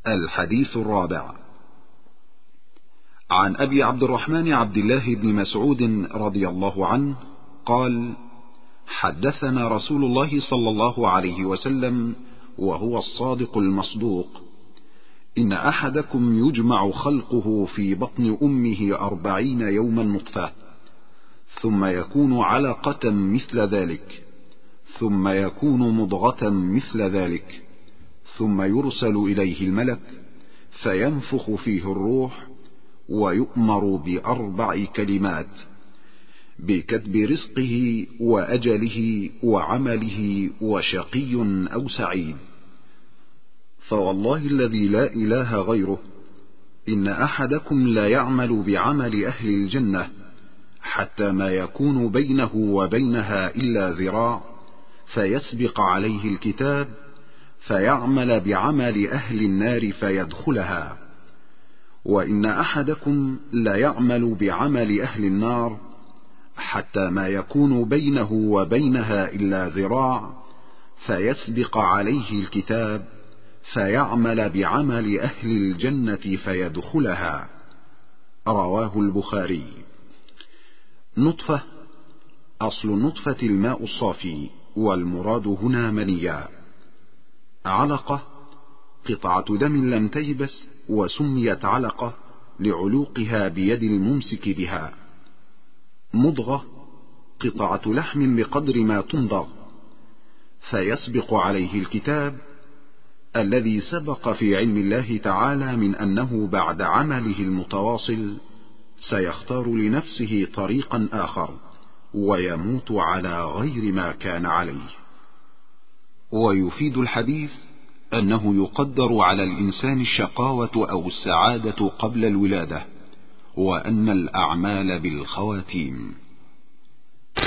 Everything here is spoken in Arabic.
الحديث الرابع. عن أبي عبد الرحمن عبد الله بن مسعود رضي الله عنه قال: حدثنا رسول الله صلى الله عليه وسلم وهو الصادق المصدوق: إن أحدكم يجمع خلقه في بطن أمه 40 يوما نطفة، ثم يكون علقة مثل ذلك، ثم يكون مضغة مثل ذلك، ثم يرسل إليه الملك فينفخ فيه الروح، ويؤمر ب4 كلمات: بكتب رزقه وأجله وعمله وشقي أو سعيد. فوالله الذي لا إله غيره، إن أحدكم لا يعمل بعمل أهل الجنة حتى ما يكون بينه وبينها إلا ذراع، فيسبق عليه الكتاب فيعمل بعمل أهل النار فيدخلها، وإن أحدكم لا يعمل بعمل أهل النار حتى ما يكون بينه وبينها إلا ذراع، فيسبق عليه الكتاب فيعمل بعمل أهل الجنة فيدخلها. رواه البخاري. نطفة: أصل النطفة الماء الصافي، والمراد هنا منيا. علقة: قطعة دم لم تيبس، وسميت علقة لعلوقها بيد الممسك بها. مضغة: قطعة لحم بقدر ما تمضغ. فيسبق عليه الكتاب الذي سبق في علم الله تعالى من أنه بعد عمله المتواصل سيختار لنفسه طريقا آخر، ويموت على غير ما كان عليه. ويفيد الحديث أنه يقدر على الإنسان الشقاوة أو السعادة قبل الولادة، وأن الأعمال بالخواتيم.